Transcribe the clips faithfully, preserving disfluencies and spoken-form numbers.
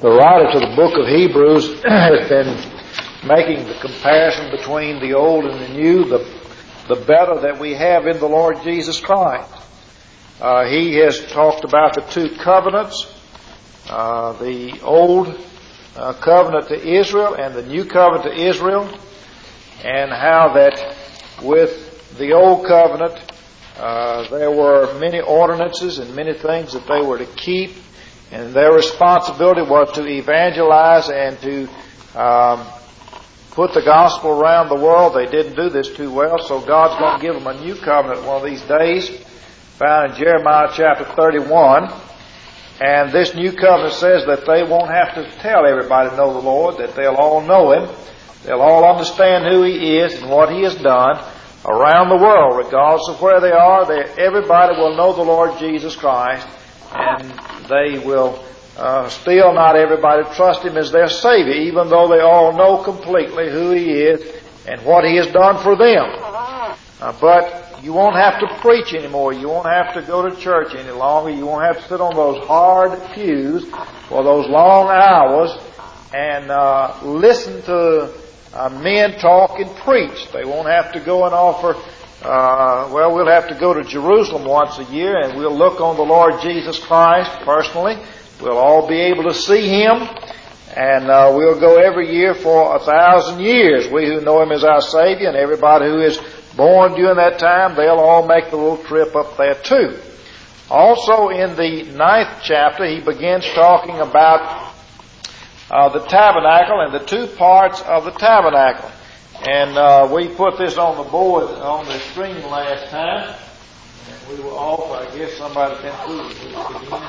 The writer to the book of Hebrews has been making the comparison between the old and the new, the, the better that we have in the Lord Jesus Christ. Uh, he has talked about the two covenants, uh, the old uh, covenant to Israel and the new covenant to Israel, and how that with the old covenant uh, there were many ordinances and many things that they were to keep, and their responsibility was to evangelize and to um, put the gospel around the world. They didn't do this too well, so God's going to give them a new covenant one of these days, found in Jeremiah chapter thirty-one. And this new covenant says that they won't have to tell everybody to know the Lord, that they'll all know Him. They'll all understand who He is and what He has done around the world, regardless of where they are. They, everybody will know the Lord Jesus Christ, and they will uh, still not everybody trust Him as their Savior, even though they all know completely who He is and what He has done for them. Uh, but you won't have to preach anymore. You won't have to go to church any longer. You won't have to sit on those hard pews for those long hours and uh, listen to uh, men talk and preach. They won't have to go and offer Uh, well, we'll have to go to Jerusalem once a year and we'll look on the Lord Jesus Christ personally. We'll all be able to see Him, and uh, we'll go every year for a thousand years. We who know Him as our Savior, and everybody who is born during that time, they'll all make the little trip up there too. Also in the ninth chapter, he begins talking about uh, the tabernacle and the two parts of the tabernacle. And uh, we put this on the board, on the screen last time. And we were off. I guess somebody's been through this again.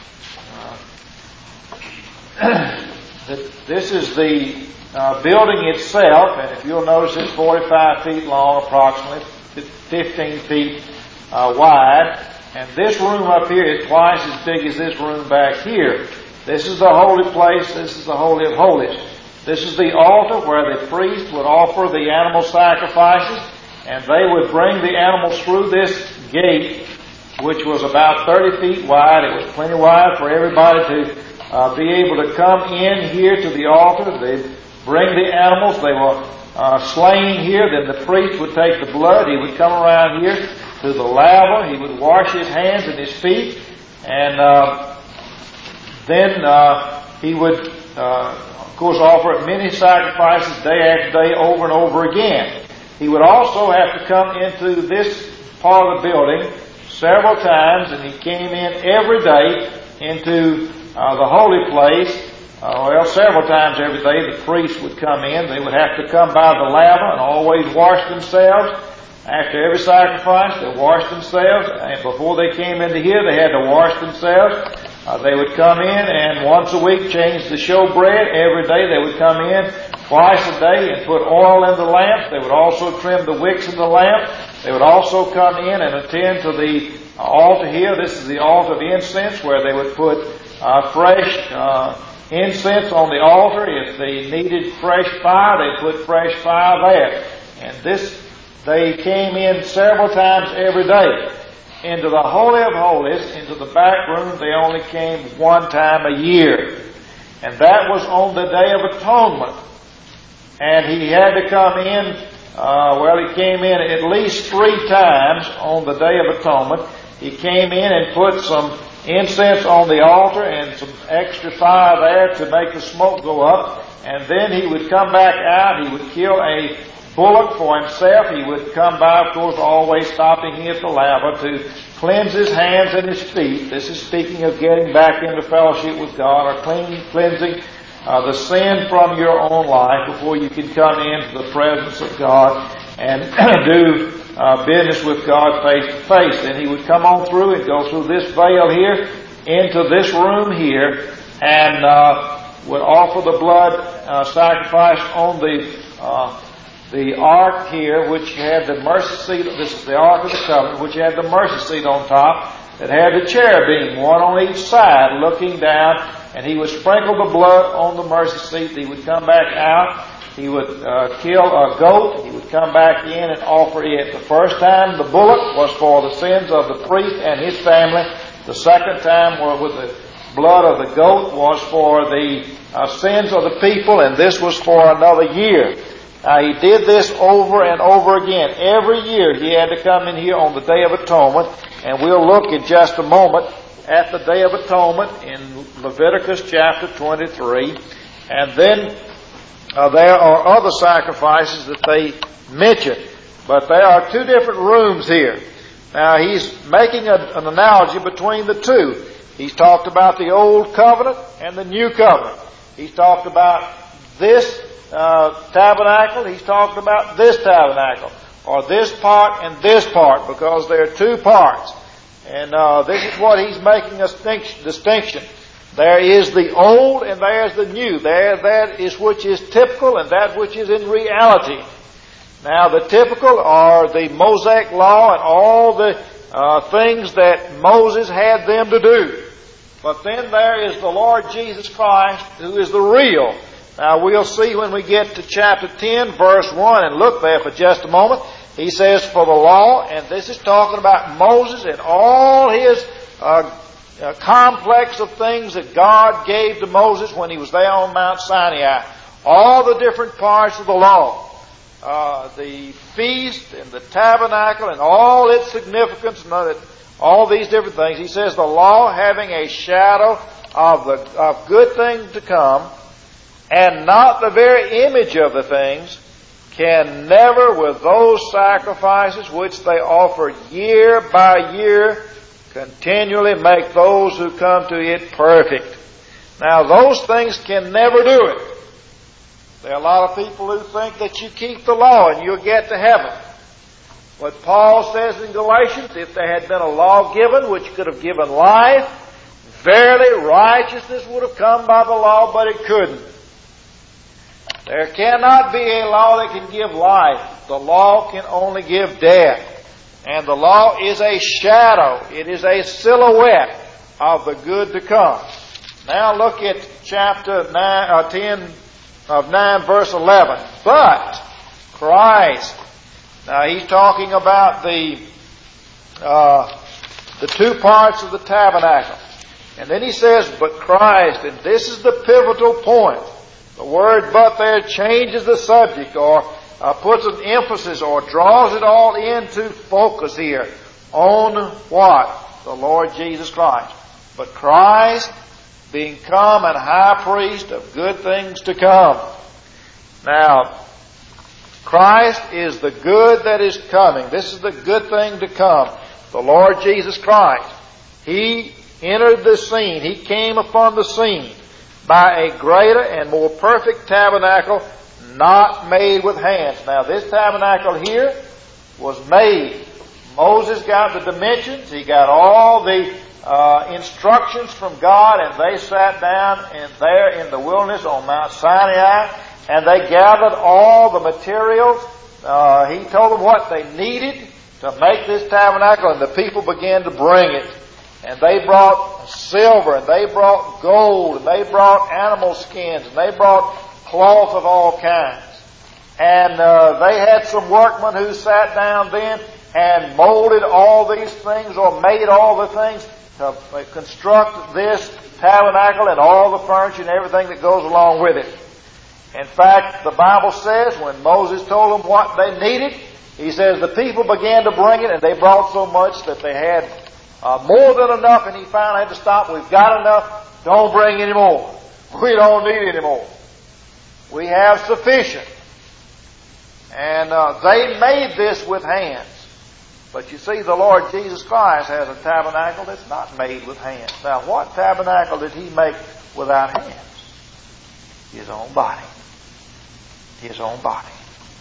Uh, this is the uh, building itself, and if you'll notice, it's forty-five feet long, approximately fifteen feet uh, wide. And this room up here is twice as big as this room back here. This is the holy place. This is the Holy of Holies. This is the altar where the priest would offer the animal sacrifices, and they would bring the animals through this gate, which was about thirty feet wide. It was plenty wide for everybody to uh, be able to come in here to the altar. They'd bring the animals. They were uh, slain here. Then the priest would take the blood. He would come around here to the laver. He would wash his hands and his feet, and uh, then uh, he would uh, of course, offer many sacrifices day after day over and over again. He would also have to come into this part of the building several times, and he came in every day into uh, the holy place. Uh, well, several times every day the priests would come in. They would have to come by the laver and always wash themselves. After every sacrifice, they washed themselves, and before they came into here, they had to wash themselves. Uh, they would come in and once a week change the showbread. Every day they would come in twice a day and put oil in the lamps. They would also trim the wicks in the lamp. They would also come in and attend to the uh, altar here. This is the altar of incense, where they would put uh, fresh uh, incense on the altar. If they needed fresh fire, they'd put fresh fire there. And this, they came in several times every day. Into the Holy of Holies, into the back room, they only came one time a year. And that was on the Day of Atonement. And he had to come in, uh, well, he came in at least three times on the Day of Atonement. He came in and put some incense on the altar and some extra fire there to make the smoke go up. And then he would come back out, he would kill a bullock for himself. He would come by, of course, always stopping here at the laver to cleanse his hands and his feet. This is speaking of getting back into fellowship with God, or clean, cleansing uh, the sin from your own life before you can come into the presence of God and do uh, business with God face to face. And he would come on through and go through this veil here into this room here, and uh, would offer the blood uh, sacrifice on the uh, the ark here, which had the mercy seat. This is the Ark of the Covenant, which had the mercy seat on top, that had the cherubim, one on each side, looking down, and he would sprinkle the blood on the mercy seat. He would come back out. He would uh, kill a goat. He would come back in and offer it. The first time, the bullock was for the sins of the priest and his family. The second time was with the blood of the goat was for the uh, sins of the people, and this was for another year. Uh, he did this over and over again. Every year he had to come in here on the Day of Atonement, and we'll look in just a moment at the Day of Atonement in Leviticus chapter twenty-three. And then uh, there are other sacrifices that they mention. But there are two different rooms here. Now he's making a, an analogy between the two. He's talked about the Old Covenant and the New Covenant. He's talked about this uh, tabernacle. He's talked about this tabernacle. Or this part and this part, because there are two parts. And uh, this is what he's making a distinction. There is the old and there's the new. There, that is which is typical and that which is in reality. Now the typical are the Mosaic Law and all the uh, things that Moses had them to do. But then there is the Lord Jesus Christ, who is the real. Now we'll see when we get to chapter ten, verse one, and look there for just a moment. He says, for the law, and this is talking about Moses and all his uh, uh, complex of things that God gave to Moses when he was there on Mount Sinai. All the different parts of the law. Uh, the feast and the tabernacle and all its significance and all these different things. He says the law having a shadow of the of good things to come and not the very image of the things, can never with those sacrifices which they offer year by year continually make those who come to it perfect. Now those things can never do it. There are a lot of people who think that you keep the law and you'll get to heaven. But Paul says in Galatians, if there had been a law given which could have given life, verily righteousness would have come by the law, but it couldn't. There cannot be a law that can give life. The law can only give death. And the law is a shadow. It is a silhouette of the good to come. Now look at chapter nine, uh, ten of nine, verse eleven. But Christ. Now he's talking about the uh, the two parts of the tabernacle. And then he says, but Christ, and this is the pivotal point. The word but there changes the subject or uh, puts an emphasis or draws it all into focus here on what? The Lord Jesus Christ. But Christ being come and high priest of good things to come. Now, Christ is the good that is coming. This is the good thing to come. The Lord Jesus Christ. He entered the scene. He came upon the scene by a greater and more perfect tabernacle not made with hands. Now this tabernacle here was made. Moses got the dimensions. He got all the uh, instructions from God, and they sat down and there in the wilderness on Mount Sinai, and they gathered all the materials. Uh, he told them what they needed to make this tabernacle, and the people began to bring it. And they brought silver, and they brought gold, and they brought animal skins, and they brought cloth of all kinds. And uh, they had some workmen who sat down then and molded all these things or made all the things to construct this tabernacle and all the furniture and everything that goes along with it. In fact, the Bible says when Moses told them what they needed, he says the people began to bring it, and they brought so much that they had uh, more than enough, and he finally had to stop. We've got enough. Don't bring any more. We don't need any more. We have sufficient. And uh, they made this with hands. But you see, the Lord Jesus Christ has a tabernacle that's not made with hands. Now, what tabernacle did He make without hands? His own body. His own body.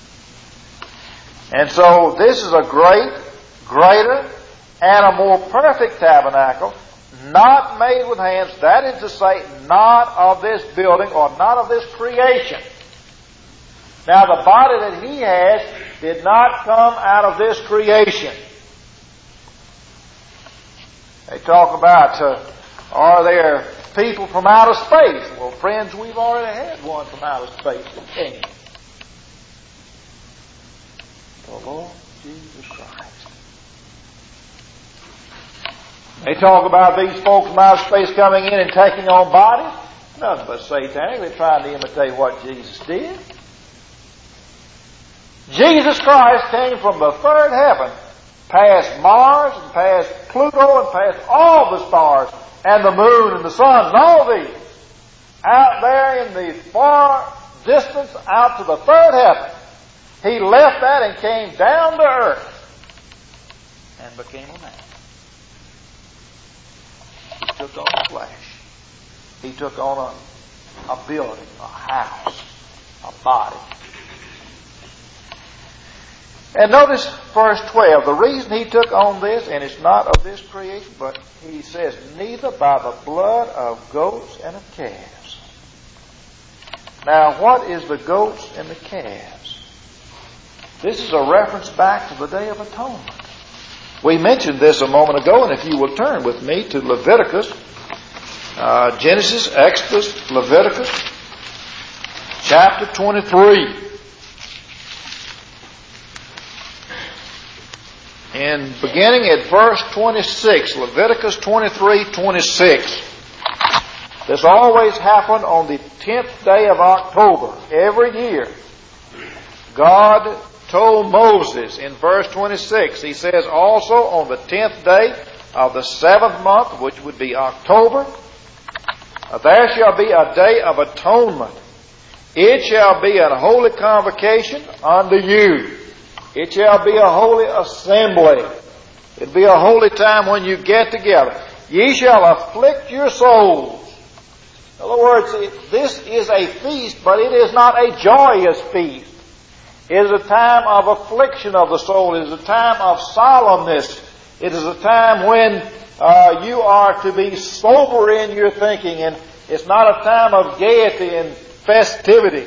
And so, this is a great, greater, and a more perfect tabernacle, not made with hands. That is to say, not of this building or not of this creation. Now, the body that He has did not come out of this creation. They talk about, uh, are there people from outer space? Well, friends, we've already had one from outer space that came. The Lord Jesus Christ. They talk about these folks from outer space coming in and taking on bodies. Nothing but satanic. They're trying to imitate what Jesus did. Jesus Christ came from the third heaven, past Mars and past Pluto and past all the stars and the moon and the sun and all these. Out there in the far distance, out to the third heaven, He left that and came down to earth and became a man. He took on flesh. He took on a, a building, a house, a body. And notice verse twelve. The reason He took on this, and it's not of this creation, but He says, neither by the blood of goats and of calves. Now, what is the goats and the calves? This is a reference back to the Day of Atonement. We mentioned this a moment ago, and if you will turn with me to Leviticus, uh, Genesis, Exodus, Leviticus, chapter twenty-three. And beginning at verse twenty-six, Leviticus twenty-three, twenty-six. This always happened on the tenth day of October every year. God told Moses in verse twenty-six, He says, also on the tenth day of the seventh month, which would be October, there shall be a day of atonement. It shall be an holy convocation unto you. It shall be a holy assembly. It'll be a holy time when you get together. Ye shall afflict your souls. In other words, this is a feast, but it is not a joyous feast. It is a time of affliction of the soul. It is a time of solemnness. It is a time when uh, you are to be sober in your thinking, and it's not a time of gaiety and festivity.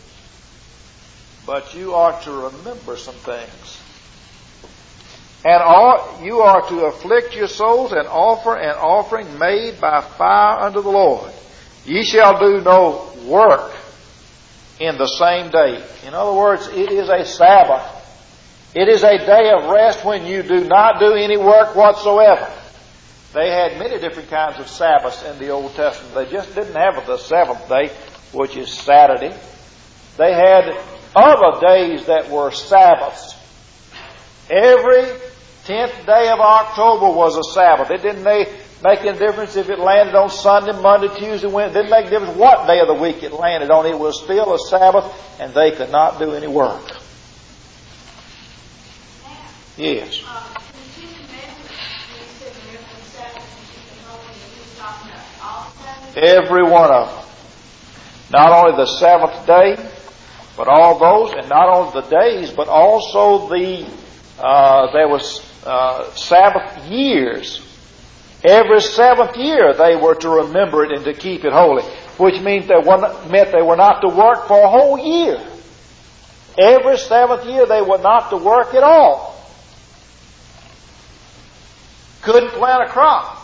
But you are to remember some things. And all, you are to afflict your souls and offer an offering made by fire unto the Lord. Ye shall do no work in the same day. In other words, it is a Sabbath. It is a day of rest when you do not do any work whatsoever. They had many different kinds of Sabbaths in the Old Testament. They just didn't have the seventh day, which is Saturday. They had other days that were Sabbaths. Every tenth day of October was a Sabbath. It didn't make any difference if it landed on Sunday, Monday, Tuesday, Wednesday. It didn't make a difference what day of the week it landed on. It was still a Sabbath, and they could not do any work. Yes. Every one of them. Not only the seventh day, but all those, and not only the days, but also the, uh, there was uh, Sabbath years. Every seventh year they were to remember it and to keep it holy, which means they were not, meant they were not to work for a whole year. Every seventh year they were not to work at all. Couldn't plant a crop.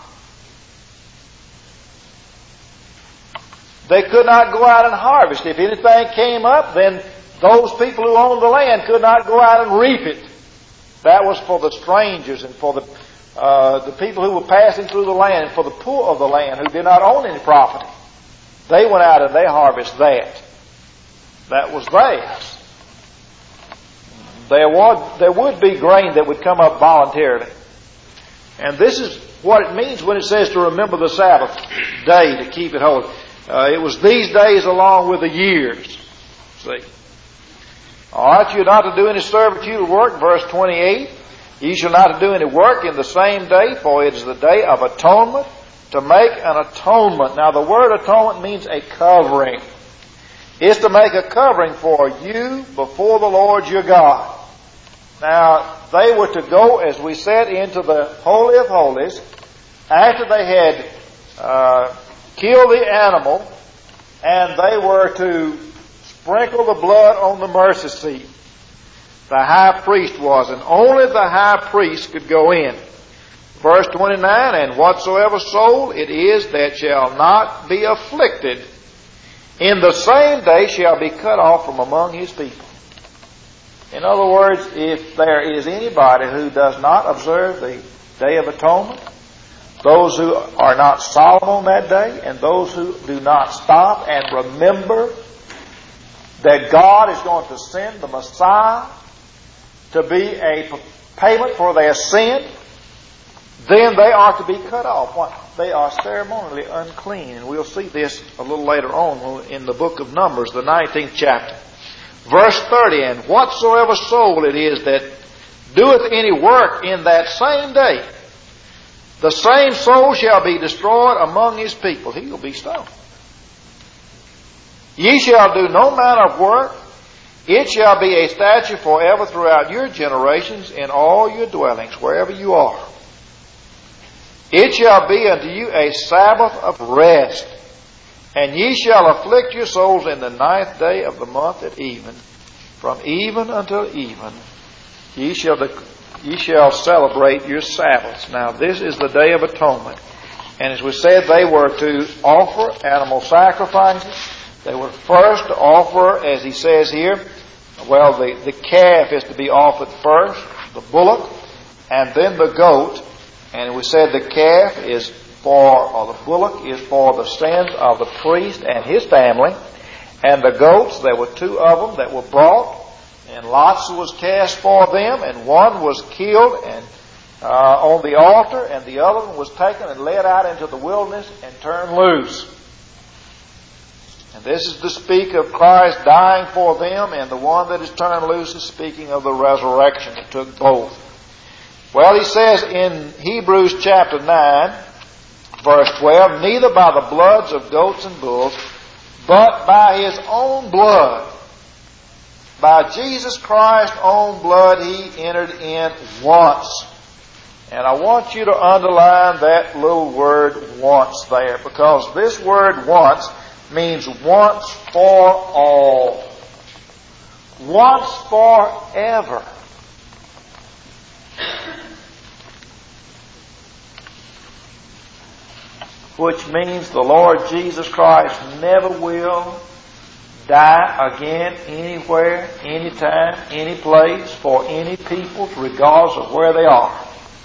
They could not go out and harvest. If anything came up, then those people who owned the land could not go out and reap it. That was for the strangers and for the uh, the people who were passing through the land, and for the poor of the land who did not own any property. They went out and they harvested that. That was theirs. There was, there would be grain that would come up voluntarily. And this is what it means when it says to remember the Sabbath day, to keep it holy. Uh, it was these days along with the years. See. All right, you're not to do any servitude of work, verse twenty-eight. Ye shall not do any work in the same day, for it is the day of atonement, to make an atonement. Now the word atonement means a covering. It's to make a covering for you before the Lord your God. Now, they were to go, as we said, into the Holy of Holies after they had uh, killed the animal, and they were to sprinkle the blood on the mercy seat. The high priest was, and only the high priest could go in. Verse twenty-nine, and whatsoever soul it is that shall not be afflicted, in the same day shall be cut off from among his people. In other words, if there is anybody who does not observe the Day of Atonement, those who are not solemn on that day, and those who do not stop and remember that God is going to send the Messiah to be a payment for their sin, then they are to be cut off. Why? They are ceremonially unclean. And we'll see this a little later on in the book of Numbers, the nineteenth chapter. Verse thirty, and whatsoever soul it is that doeth any work in that same day, the same soul shall be destroyed among his people. He will be stoned. Ye shall do no manner of work. It shall be a statute forever throughout your generations in all your dwellings, wherever you are. It shall be unto you a Sabbath of rest. And ye shall afflict your souls in the ninth day of the month at even. From even until even, ye shall, ye shall celebrate your Sabbaths. Now this is the Day of Atonement. And as we said, they were to offer animal sacrifices. They were first to offer, as he says here, well, the, the calf is to be offered first, the bullock, and then the goat. And we said the calf is for, or the bullock is for the sins of the priest and his family. And the goats, there were two of them that were brought, and lots was cast for them, and one was killed and uh, on the altar, and the other one was taken and led out into the wilderness and turned loose. And this is to speak of Christ dying for them, and the one that is turned loose is speaking of the resurrection that took both. Well, he says in Hebrews chapter nine, verse twelve, neither by the bloods of goats and bulls, but by his own blood, by Jesus Christ's own blood, he entered in once. And I want you to underline that little word once there, because this word once means once for all. Once forever. Which means the Lord Jesus Christ never will die again anywhere, anytime, any place, for any people, regardless of where they are.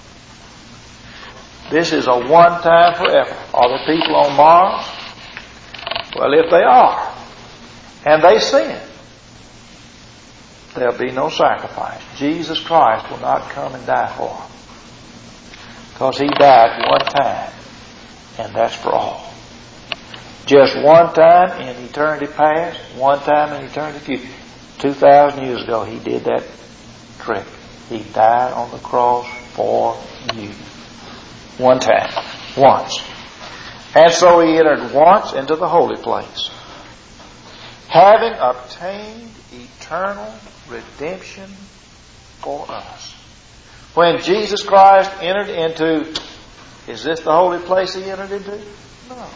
This is a one time forever. Are the people on Mars? Well, if they are, and they sin, there'll be no sacrifice. Jesus Christ will not come and die for them, because he died one time, and that's for all. Just one time in eternity past, one time in eternity future. Two thousand years ago, he did that trick. He died on the cross for you. One time. Once. And so he entered once into the holy place, having obtained eternal redemption for us. When Jesus Christ entered into, is this the holy place he entered into? No.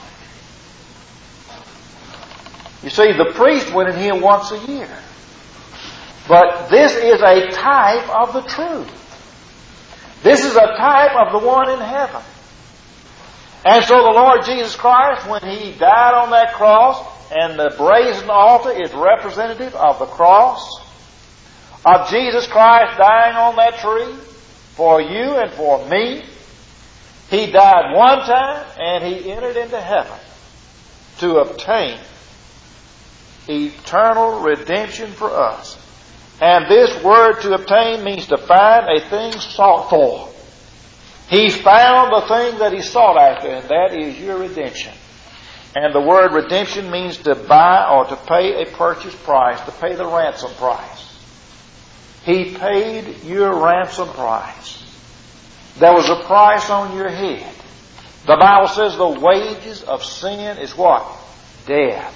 You see, the priest went in here once a year. But this is a type of the truth. This is a type of the one in heaven. And so the Lord Jesus Christ, when he died on that cross, and the brazen altar is representative of the cross, of Jesus Christ dying on that tree for you and for me. He died one time and he entered into heaven to obtain eternal redemption for us. And this word to obtain means to find a thing sought for. He found the thing that he sought after, and that is your redemption. And the word redemption means to buy or to pay a purchase price, to pay the ransom price. He paid your ransom price. There was a price on your head. The Bible says the wages of sin is what? Death.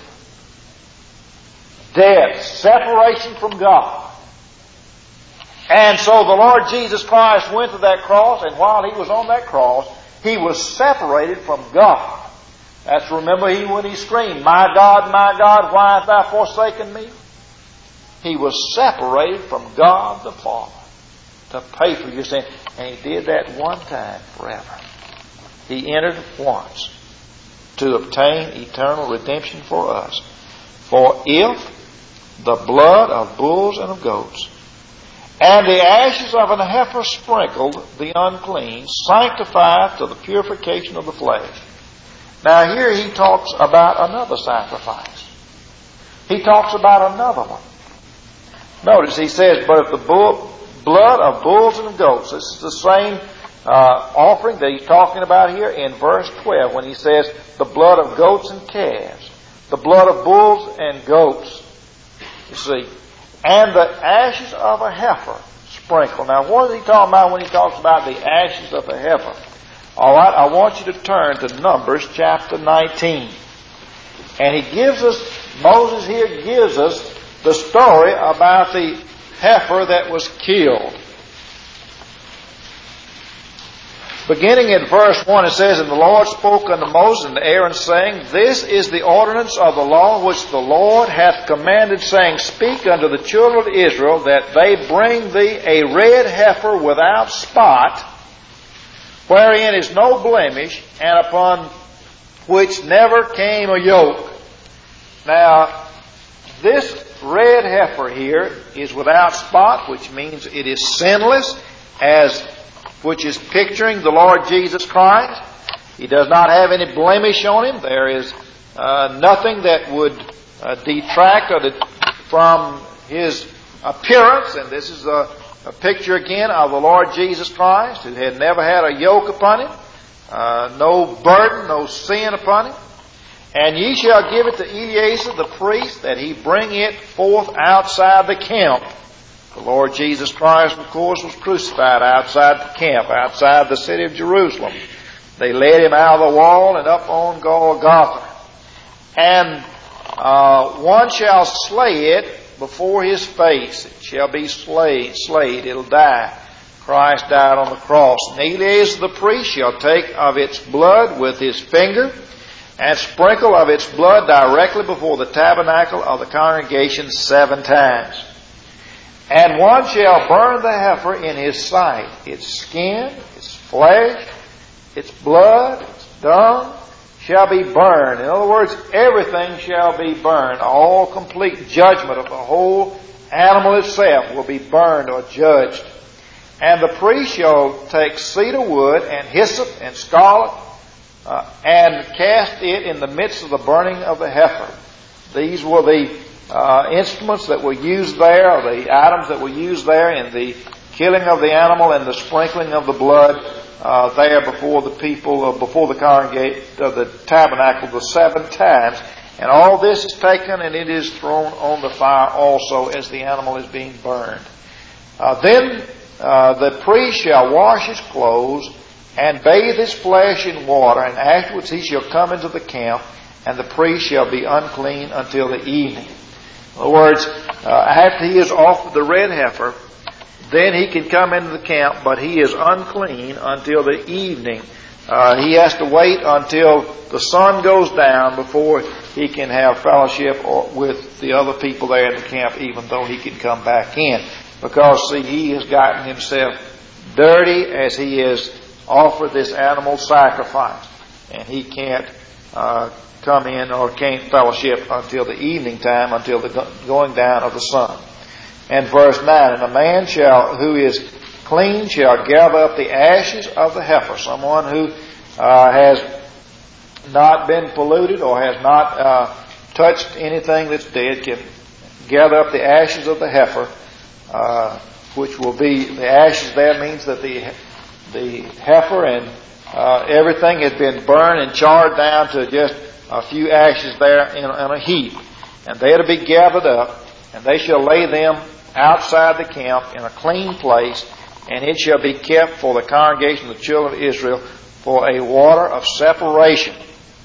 Death. Separation from God. And so the Lord Jesus Christ went to that cross, and while he was on that cross, he was separated from God. That's, remember, he when he screamed, "My God, my God, why hast thou forsaken me?" He was separated from God the Father to pay for your sin. And he did that one time forever. He entered once to obtain eternal redemption for us. For if the blood of bulls and of goats And the ashes of an heifer sprinkled, the unclean, sanctifieth to the purification of the flesh. Now here he talks about another sacrifice. He talks about another one. Notice he says, but if the bull, blood of bulls and goats, this is the same uh, offering that he's talking about here in verse twelve when he says the blood of goats and calves, the blood of bulls and goats, you see, and the ashes of a heifer sprinkled. Now what is he talking about when he talks about the ashes of a heifer? All right, I want you to turn to Numbers chapter nineteen. And he gives us, Moses here gives us the story about the heifer that was killed. Beginning at verse one, it says, And the Lord spoke unto Moses and to Aaron, saying, This is the ordinance of the law which the Lord hath commanded, saying, Speak unto the children of Israel, that they bring thee a red heifer without spot, wherein is no blemish, and upon which never came a yoke. Now, this red heifer here is without spot, which means it is sinless, as which is picturing the Lord Jesus Christ. He does not have any blemish on him. There is uh, nothing that would uh, detract or det- from his appearance. And this is a, a picture again of the Lord Jesus Christ, who had never had a yoke upon him, uh, no burden, no sin upon him. And ye shall give it to Eleazar the priest, that he bring it forth outside the camp. The Lord Jesus Christ, of course, was crucified outside the camp, outside the city of Jerusalem. They led him out of the wall and up on Golgotha. And uh, one shall slay it before his face. It shall be slayed, slayed, it'll die. Christ died on the cross. And Eleazar the priest shall take of its blood with his finger, and sprinkle of its blood directly before the tabernacle of the congregation seven times. And one shall burn the heifer in his sight, its skin, its flesh, its blood, its dung shall be burned. In other words, everything shall be burned. All complete judgment of the whole animal itself will be burned or judged. And the priest shall take cedar wood and hyssop and scarlet, uh, and cast it in the midst of the burning of the heifer. These were the uh, instruments that were used there, or the items that were used there in the killing of the animal and the sprinkling of the blood uh, there before the people, uh, before the congregate of the tabernacle, the seven times. And all this is taken and it is thrown on the fire also as the animal is being burned. Uh, then uh, the priest shall wash his clothes and bathe his flesh in water, and afterwards he shall come into the camp, and the priest shall be unclean until the evening. In other words, uh, after he has offered the red heifer, then he can come into the camp, but he is unclean until the evening. Uh, he has to wait until the sun goes down before he can have fellowship or with the other people there in the camp, even though he can come back in. Because, see, he has gotten himself dirty as he has offered this animal sacrifice. And he can't uh, come in or can't fellowship until the evening time, until the going down of the sun. And verse nine, And a man shall, who is clean shall gather up the ashes of the heifer. Someone who uh, has not been polluted or has not uh, touched anything that's dead can gather up the ashes of the heifer, uh, which will be, the ashes there means that the the heifer and uh, everything has been burned and charred down to just a few ashes there in, in a heap. And they are to be gathered up, and they shall lay them outside the camp in a clean place, and it shall be kept for the congregation of the children of Israel for a water of separation.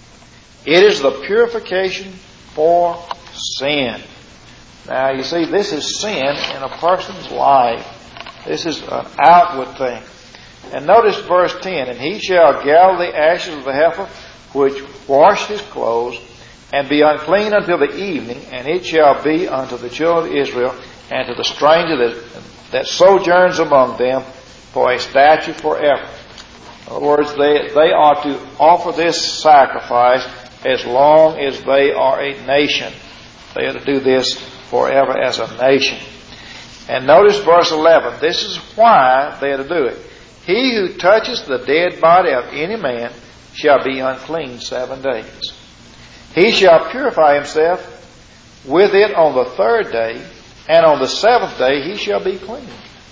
It is the purification for sin. Now, you see, this is sin in a person's life. This is an outward thing. And notice verse ten, And he shall gather the ashes of the heifer, which washed his clothes, and be unclean until the evening, and it shall be unto the children of Israel, and to the stranger that, that sojourns among them, for a statute forever. In other words, they, they are to offer this sacrifice as long as they are a nation. They are to do this forever as a nation. And notice verse eleven. This is why they are to do it. He who touches the dead body of any man shall be unclean seven days. He shall purify himself with it on the third day, and on the seventh day he shall be clean.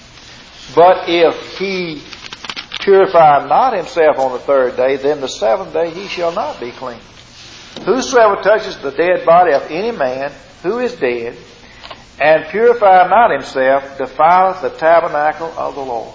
But if he purify not himself on the third day, then the seventh day he shall not be clean. Whosoever touches the dead body of any man who is dead, and purify not himself, defileth the tabernacle of the Lord.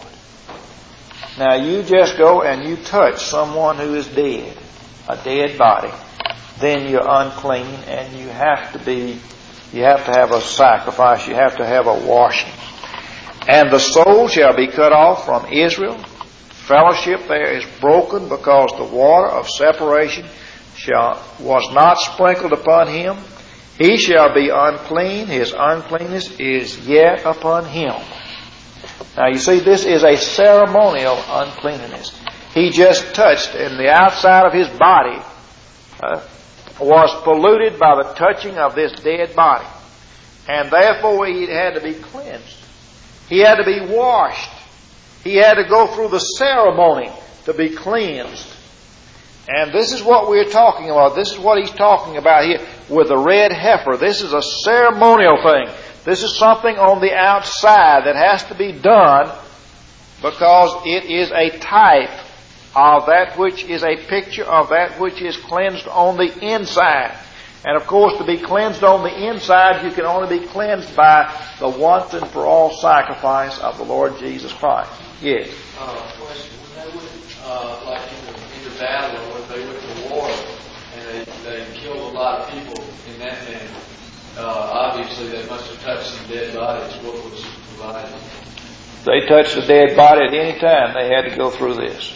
Now you just go and you touch someone who is dead, a dead body, then you're unclean, and you have to be, you have to have a sacrifice, you have to have a washing. And the soul shall be cut off from Israel. Fellowship there is broken, because the water of separation shall was not sprinkled upon him. He shall be unclean. His uncleanness is yet upon him. Now you see, this is a ceremonial uncleanness. He just touched, and the outside of his body uh, was polluted by the touching of this dead body. And therefore he had to be cleansed. He had to be washed. He had to go through the ceremony to be cleansed. And this is what we're talking about. This is what he's talking about here with the red heifer. This is a ceremonial thing. This is something on the outside that has to be done, because it is a type of that which is a picture of that which is cleansed on the inside. And of course, to be cleansed on the inside, you can only be cleansed by the once and for all sacrifice of the Lord Jesus Christ. Yes? Uh, question. When they went, uh, like in the, in the battle, or when they went to war, and they, they killed a lot of people in that manner, uh, obviously they must have touched some dead bodies. What was provided? They touched a dead body at any time. They had to go through this.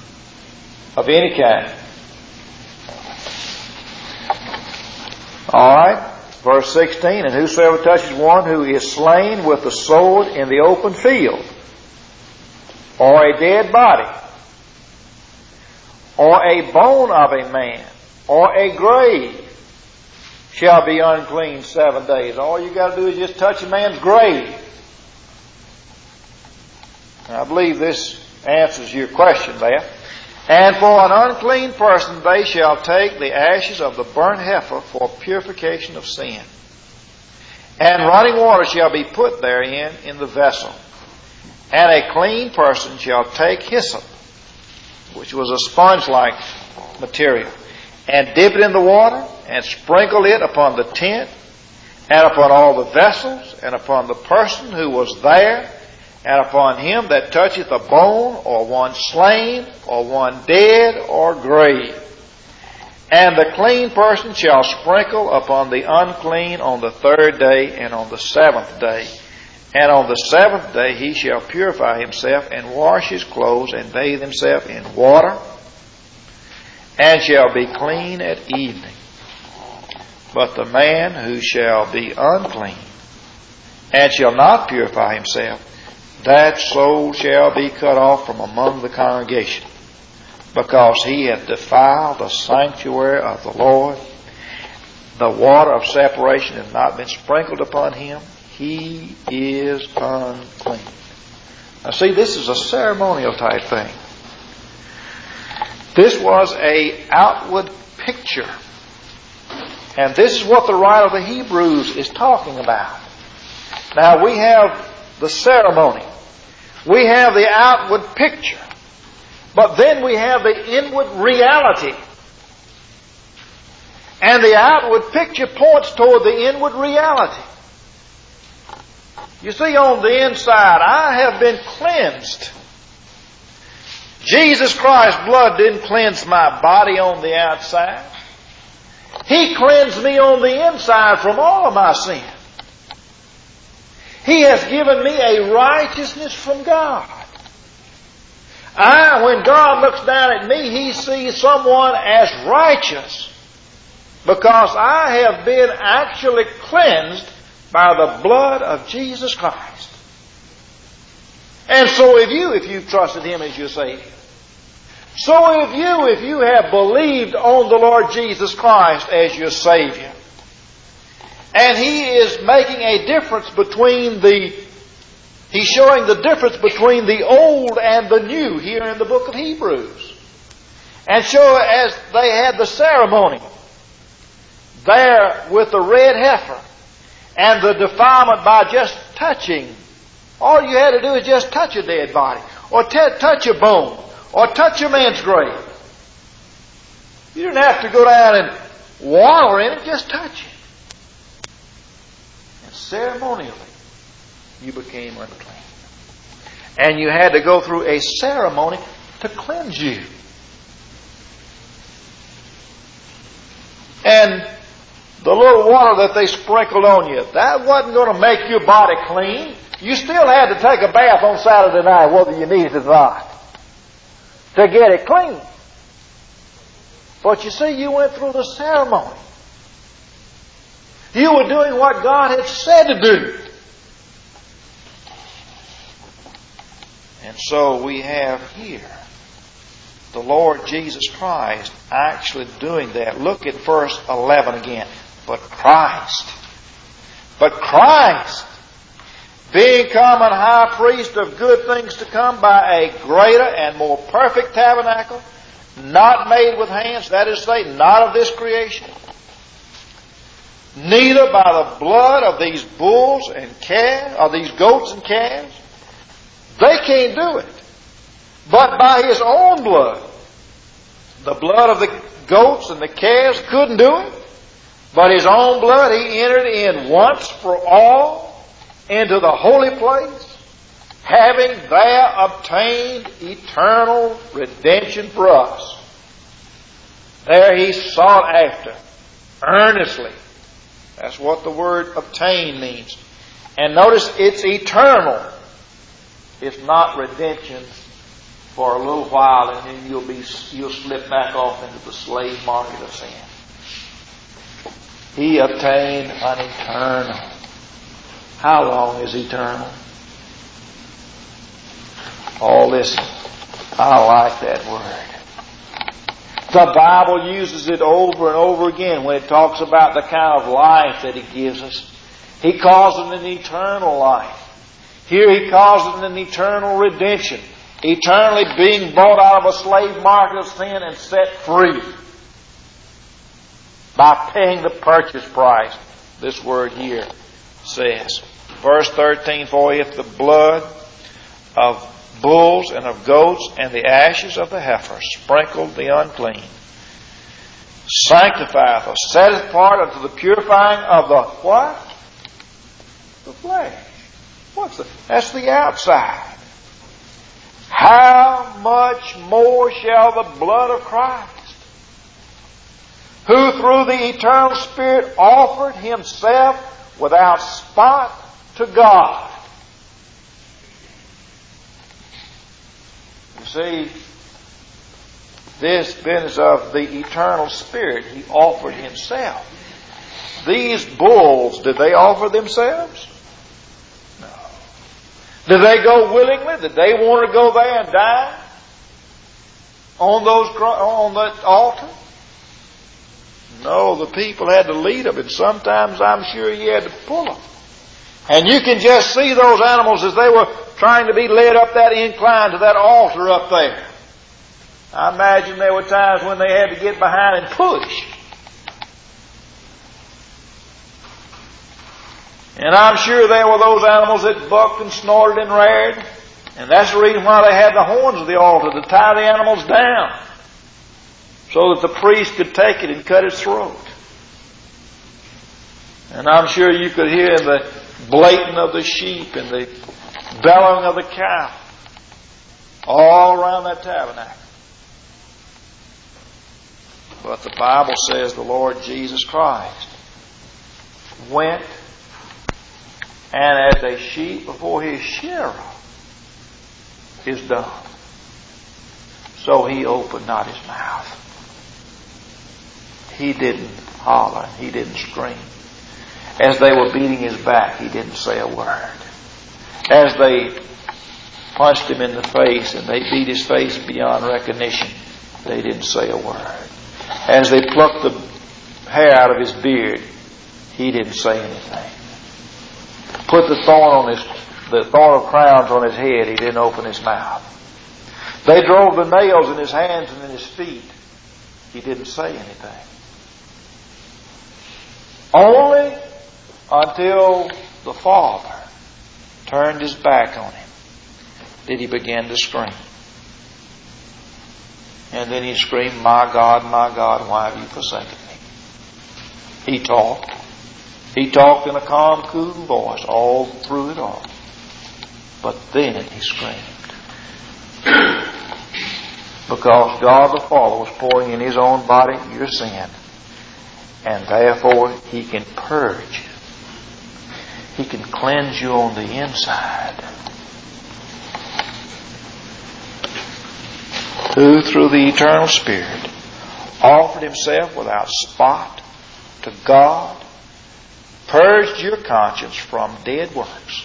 Of any kind. All right. Verse sixteen, and whosoever touches one who is slain with the sword in the open field, or a dead body, or a bone of a man, or a grave, shall be unclean seven days. All you got to do is just touch a man's grave. I believe this answers your question there. And for an unclean person they shall take the ashes of the burnt heifer for purification of sin. And running water shall be put therein in the vessel. And a clean person shall take hyssop, which was a sponge-like material, and dip it in the water, and sprinkle it upon the tent, and upon all the vessels, and upon the person who was there, and upon him that toucheth a bone, or one slain, or one dead, or grave. And the clean person shall sprinkle upon the unclean on the third day, and on the seventh day. And on the seventh day he shall purify himself, and wash his clothes, and bathe himself in water, and shall be clean at evening. But the man who shall be unclean, and shall not purify himself, that soul shall be cut off from among the congregation, because he hath defiled the sanctuary of the Lord. The water of separation has not been sprinkled upon him. He is unclean. Now see, this is a ceremonial type thing. This was a outward picture. And this is what the writer of the Hebrews is talking about. Now we have the ceremony. We have the outward picture. But then we have the inward reality. And the outward picture points toward the inward reality. You see, on the inside, I have been cleansed. Jesus Christ's blood didn't cleanse my body on the outside. He cleansed me on the inside from all of my sin. He has given me a righteousness from God. I, when God looks down at me, He sees someone as righteous, because I have been actually cleansed by the blood of Jesus Christ. And so have you, if you've trusted Him as your Savior. So have you, if you have believed on the Lord Jesus Christ as your Savior. And He is making a difference between the He's showing the difference between the old and the new here in the book of Hebrews. And show as they had the ceremony there with the red heifer and the defilement by just touching. All you had to do is just touch a dead body, or t- touch a bone, or touch a man's grave. You didn't have to go down and wallow in it, just touch it. And ceremonially, you became unclean. And you had to go through a ceremony to cleanse you. And the little water that they sprinkled on you, that wasn't going to make your body clean. You still had to take a bath on Saturday night, whether you needed it or not, to get it clean. But you see, you went through the ceremony. You were doing what God had said to do. And so we have here the Lord Jesus Christ actually doing that. Look at verse eleven again. But Christ, but Christ, being come an high priest of good things to come by a greater and more perfect tabernacle, not made with hands, that is to say, not of this creation, neither by the blood of these bulls and calves, or these goats and calves. They can't do it. But by His own blood. The blood of the goats and the calves couldn't do it. But His own blood, He entered in once for all into the holy place, having there obtained eternal redemption for us. There He sought after, earnestly. That's what the word obtain means. And notice it's eternal. It's not redemption for a little while and then you'll be you'll slip back off into the slave market of sin. He obtained an eternal. How long is eternal? Oh, listen. I like that word. The Bible uses it over and over again when it talks about the kind of life that He gives us. He calls it an eternal life. Here He calls it an eternal redemption. Eternally being bought out of a slave market of sin and set free by paying the purchase price. This word here says. Verse thirteen, for if the blood of bulls and of goats and the ashes of the heifer sprinkled the unclean, sanctifieth or setteth apart unto the purifying of the what? The flesh. What's the? That's the outside. How much more shall the blood of Christ, who through the eternal Spirit offered Himself without spot to God. You see, this business of the eternal Spirit, He offered Himself. These bulls, did they offer themselves? No. Did they go willingly? Did they want to go there and die on those on that altar? No, the people had to lead them, and sometimes I'm sure you had to pull them. And you can just see those animals as they were trying to be led up that incline to that altar up there. I imagine there were times when they had to get behind and push. And I'm sure there were those animals that bucked and snorted and reared. And that's the reason why they had the horns of the altar, to tie the animals down, so that the priest could take it and cut its throat. And I'm sure you could hear the bleating of the sheep and the bellowing of the cow all around that tabernacle. But the Bible says the Lord Jesus Christ went, and as a sheep before his shearer is dumb, so He opened not His mouth. He didn't holler. He didn't scream. As they were beating His back, He didn't say a word. As they punched Him in the face and they beat His face beyond recognition, they didn't say a word. As they plucked the hair out of His beard, He didn't say anything. Put the thorn on His the thorn of crowns on his head, he didn't open his mouth. They drove the nails in his hands and in his feet. He didn't say anything. Only until the Father turned his back on him did he begin to scream. And then he screamed, "My God, my God, why have you forsaken me?" He talked. He talked in a calm, cool voice all through it all. But then he screamed. Because God the Father was pouring in His own body your sin. And therefore He can purge you. He can cleanse you on the inside. Who through the eternal Spirit offered Himself without spot to God, purged your conscience from dead works.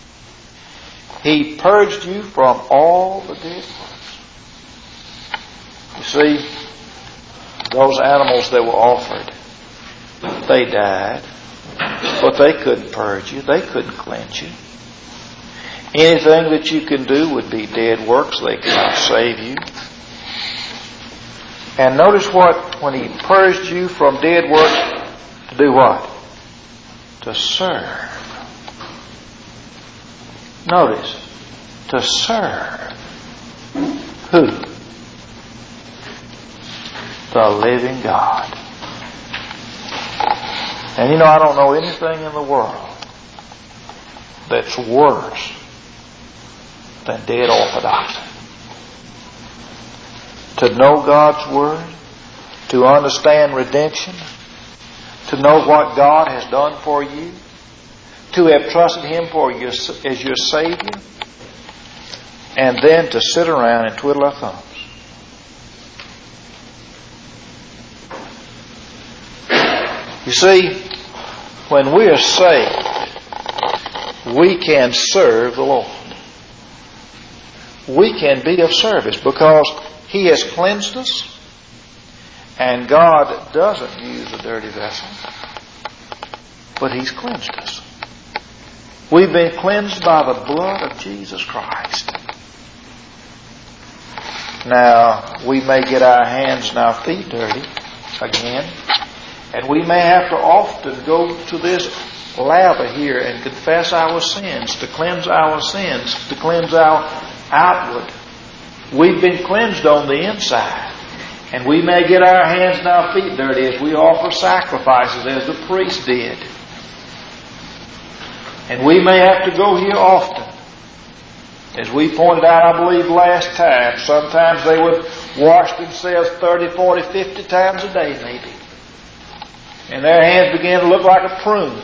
He purged you from all the dead works. You see, those animals that were offered, they died, but they couldn't purge you. They couldn't cleanse you. Anything that you can do would be dead works. They cannot save you. And notice what, when He purged you from dead works, to do what? To serve. Notice, to serve. Who? The living God. And you know, I don't know anything in the world that's worse than dead orthodoxy. To know God's Word, to understand redemption, to know what God has done for you, to have trusted Him for your, as your Savior, and then to sit around and twiddle our thumbs. You see, when we are saved, we can serve the Lord. We can be of service because He has cleansed us, and God doesn't use a dirty vessel, but He's cleansed us. We've been cleansed by the blood of Jesus Christ. Now, we may get our hands and our feet dirty again, and we may have to often go to this laver here and confess our sins, to cleanse our sins, to cleanse our outward. We've been cleansed on the inside. And we may get our hands and our feet dirty as we offer sacrifices as the priest did. And we may have to go here often. As we pointed out, I believe, last time, sometimes they would wash themselves thirty, forty, fifty times a day maybe. And their hands began to look like a prune.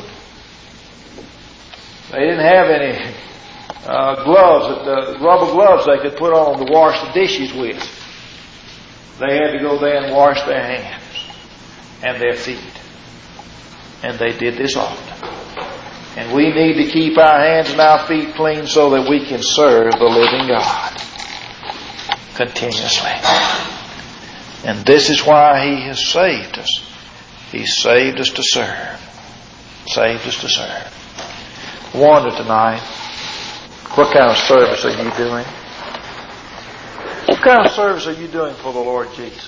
They didn't have any uh, gloves, uh, rubber gloves they could put on to wash the dishes with. They had to go there and wash their hands and their feet. And they did this often. And we need to keep our hands and our feet clean so that we can serve the living God continuously. And this is why He has saved us. He saved us to serve. Saved us to serve. Wonder tonight, what kind of service are you doing? What kind of service are you doing for the Lord Jesus?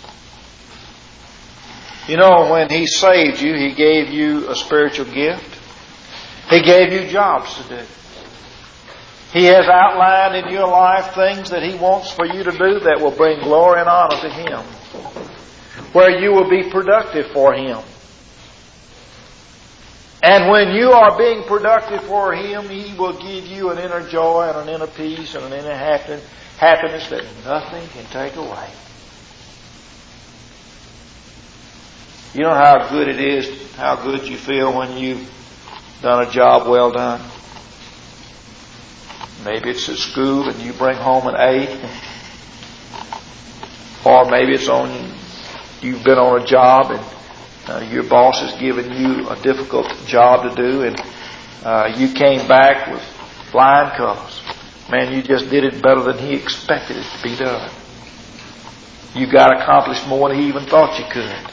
You know, when He saved you, He gave you a spiritual gift. He gave you jobs to do. He has outlined in your life things that He wants for you to do that will bring glory and honor to Him, where you will be productive for Him. And when you are being productive for Him, He will give you an inner joy and an inner peace and an inner happiness that nothing can take away. You know how good it is, how good you feel when you've done a job well done? Maybe it's at school and you bring home an A. Or maybe it's on, you've been on a job and uh, your boss has given you a difficult job to do, and uh, you came back with flying colors. Man, you just did it better than he expected it to be done. You got accomplished more than he even thought you could.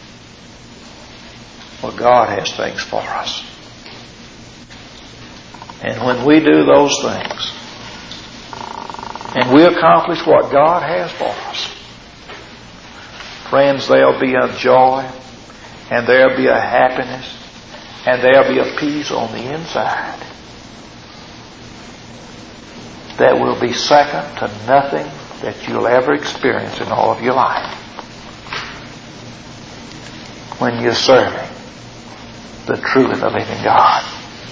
Well, God has things for us. And when we do those things, and we accomplish what God has for us, friends, there'll be a joy, and there'll be a happiness, and there'll be a peace on the inside that will be second to nothing that you'll ever experience in all of your life when you're serving the true and the living God.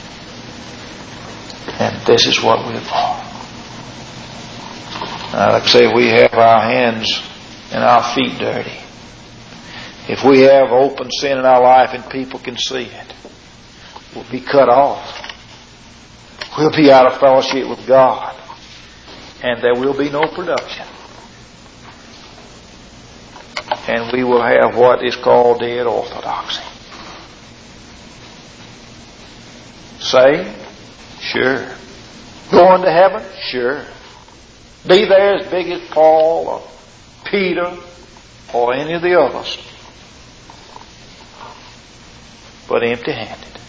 And this is what we're for. Now, like I say, we have our hands and our feet dirty. If we have open sin in our life and people can see it, we'll be cut off. We'll be out of fellowship with God. And there will be no production. And we will have what is called dead orthodoxy. Saved? Sure. Going to heaven? Sure. Be there as big as Paul or Peter or any of the others. But empty-handed.